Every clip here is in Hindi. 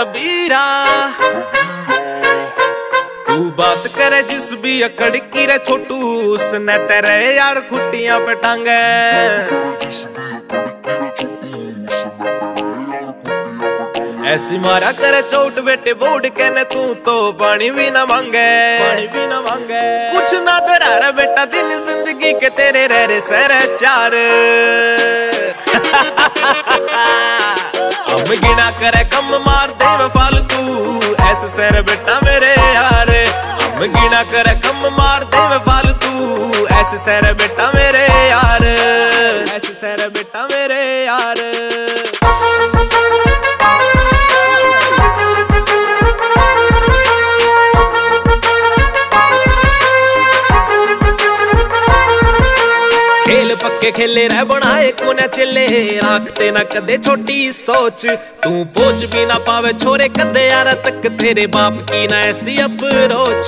कबीरा तू बात करे जिस भी अकड़ की रे छोटू उसने तेरे यार खुटियां पे टांगे। ऐसी मारा करे चोट बेटे बोर्ड कहने तू तो पानी भी ना मांगे, पानी भी ना मांगे। कुछ ना तेरा रे बेटा दिन जिंदगी के तेरे रे सर चार। हम गिना करे कम मार दे फालतू ऐसे सर बेटा मेरे यार। हम गिना करे कम मार दे फालतू ऐसे सर बेटा मेरे यार, ऐसे सर बेटा मेरे यार। खेल पक्के खेले रह बनाए को न चले राखते न कदे छोटी सोच। तू पोच भी ना पावे छोरे कदे यार तक तेरे बाप की ना ऐसी अप्रोच।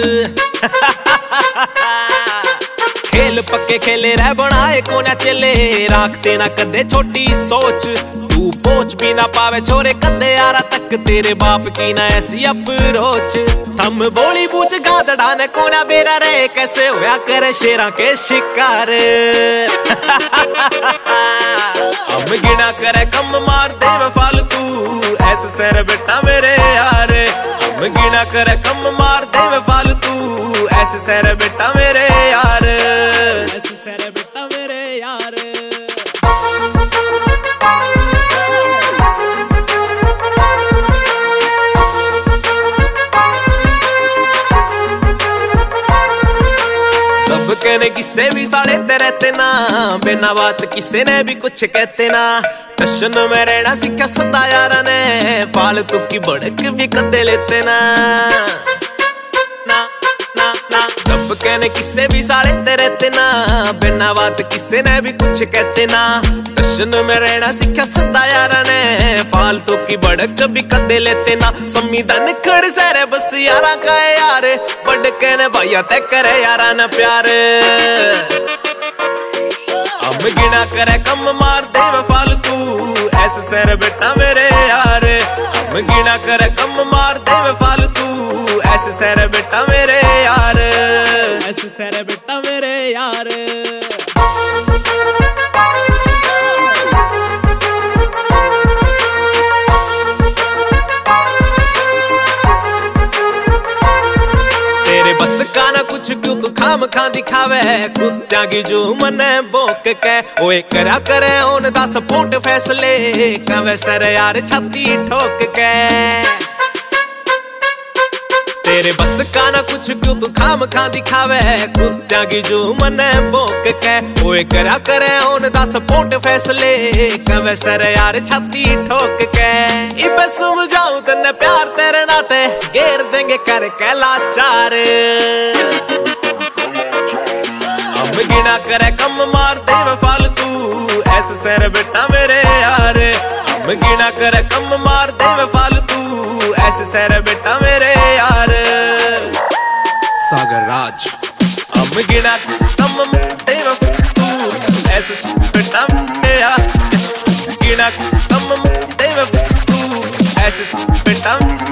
खेल पक्के खेले रह बनाए को न चले राखते न कदे छोटी सोच। तू पोच भी ना पावे छोरे कदे यार तक तेरे बाप की ना ऐसी अप्रोच। थम बोली बूझ गादड़ा ने कोना बेरा रे कैसे होया करे शेरा के शिकार। हम गिना करे कम मार दे फालतू ऐसे सर बेटा मेरे यार। हम गिना करे कम मार दे फालतू ऐसे सर बेटा मेरे यार, ऐसे सर बेटा मेरे यार। कहने किसे भी साले रहते ना बिना बात किसे ने भी कुछ कहते ना। टशन में रहना सीखा सदा यारा ने फालतू की भड़क भी कदे लेते ना। तब कहने किसे भी साले रहते ना बिना बात किसे ने भी कुछ कहते ना। टशन में रहना सीखा सदा यारा ने फालतू की भड़क भी कदे लेते ना। संविधान खड़ सरे बस यारा का यार बड़ कहने भैया ते करे यारा न प्यार। हम गिना करे कम मार दे फालतू ऐसे सर बेटा मेरे यार। हम गिना करे कम मार दे फालतू ऐसे सर बेटा मेरे यार, ऐसे सर बेटा मेरे यार। तेरे बस का ना कुछ क्यों तू खाम खा दिखावे कुत्तियां की जो मने बोक के। ओए करा करे ओन दा सपोर्ट फैसले कवे सर यार छाती ठोक के। तेरे बस का ना कुछ क्यों तू खाम खा दिखावे कुत्तियां की जो मने बोक के। ओए करा करे ओन दा सपोर्ट फैसले कवे सर यार छाती ठोक के। इबे समझाऊं तन्ने प्यार तेरे नाते घेर देंगे कर के लाचार। हम गिना करे कम मार दे फालतू ऐसे सर बेटा मेरे यार। हम गिना करे कम मार दे फालतू ऐसे सर बेटा मेरे यार। सागर राज हम गिना कम दे फालतू ऐसे बेटा मेरे यार। गिना कम दे फालतू ऐसे बेटा